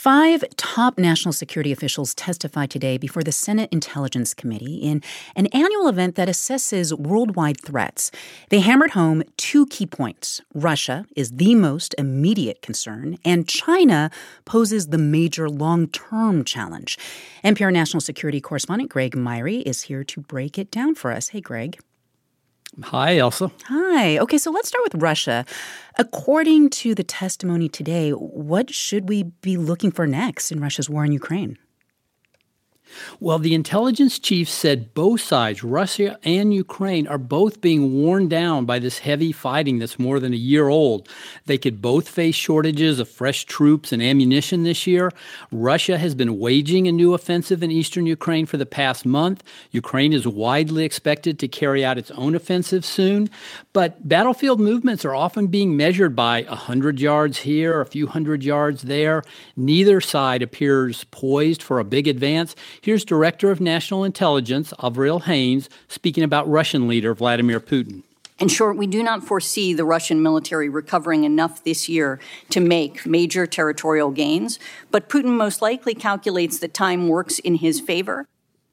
5 top national security officials testified today before the Senate Intelligence Committee in an annual event that assesses worldwide threats. They hammered home 2 key points. Russia is the most immediate concern, and China poses the major long-term challenge. NPR national security correspondent Greg Myre is here to break it down for us. Hey, Greg. Hi, Elsa. Hi. Okay, so let's start with Russia. According to the testimony today, what should we be looking for next in Russia's war in Ukraine? Well, the intelligence chief said both sides, Russia and Ukraine, are both being worn down by this heavy fighting that's more than a year old. They could both face shortages of fresh troops and ammunition this year. Russia has been waging a new offensive in eastern Ukraine for the past month. Ukraine is widely expected to carry out its own offensive soon. But battlefield movements are often being measured by 100 yards here, a few hundred yards there. Neither side appears poised for a big advance. Here's Director of National Intelligence, Avril Haines, speaking about Russian leader Vladimir Putin. In short, we do not foresee the Russian military recovering enough this year to make major territorial gains, but Putin most likely calculates that time works in his favor.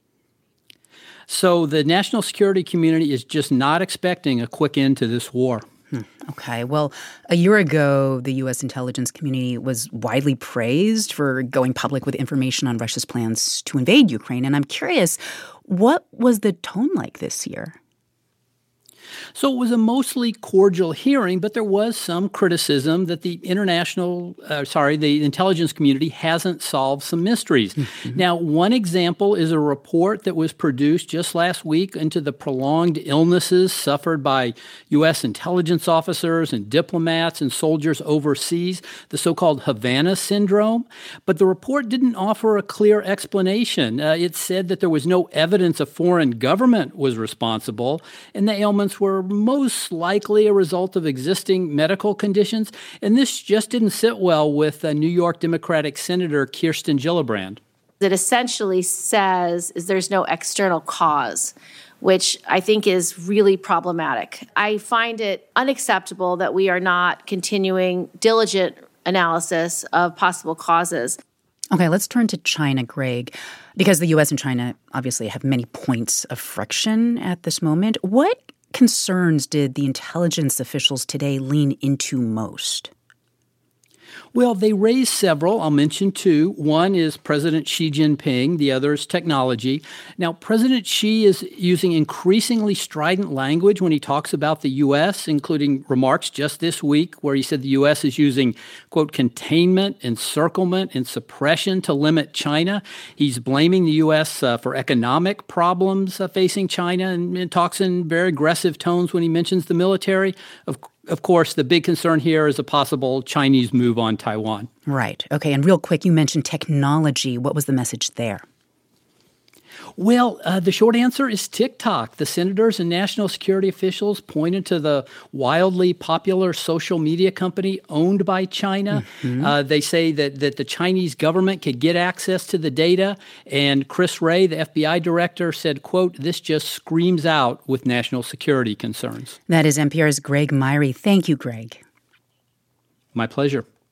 So the national security community is just not expecting a quick end to this war. Okay. Well, a year ago, the U.S. intelligence community was widely praised for going public with information on Russia's plans to invade Ukraine. And I'm curious, what was the tone like this year? So it was a mostly cordial hearing, but there was some criticism that the the intelligence community hasn't solved some mysteries. Mm-hmm. Now, one example is a report that was produced just last week into the prolonged illnesses suffered by U.S. intelligence officers and diplomats and soldiers overseas, the so-called Havana syndrome. But the report didn't offer a clear explanation. It said that there was no evidence a foreign government was responsible, and the ailments were most likely a result of existing medical conditions. And this just didn't sit well with New York Democratic Senator Kirsten Gillibrand. It essentially says there's no external cause, which I think is really problematic. I find it unacceptable that we are not continuing diligent analysis of possible causes. Okay, let's turn to China, Greg, because the U.S. and China obviously have many points of friction at this moment. What concerns did the intelligence officials today lean into most? Well, they raised several. I'll mention 2. One is President Xi Jinping. The other is technology. Now, President Xi is using increasingly strident language when he talks about the U.S., including remarks just this week where he said the U.S. is using, quote, containment, encirclement, and suppression to limit China. He's blaming the U.S. For economic problems facing China and talks in very aggressive tones when he mentions the military. Of course, the big concern here is a possible Chinese move on Taiwan. Right. Okay. And real quick, you mentioned technology. What was the message there? Well, the short answer is TikTok. The senators and national security officials pointed to the wildly popular social media company owned by China. Mm-hmm. They say that the Chinese government could get access to the data. And Chris Wray, the FBI director, said, quote, this just screams out with national security concerns. That is NPR's Greg Myre. Thank you, Greg. My pleasure.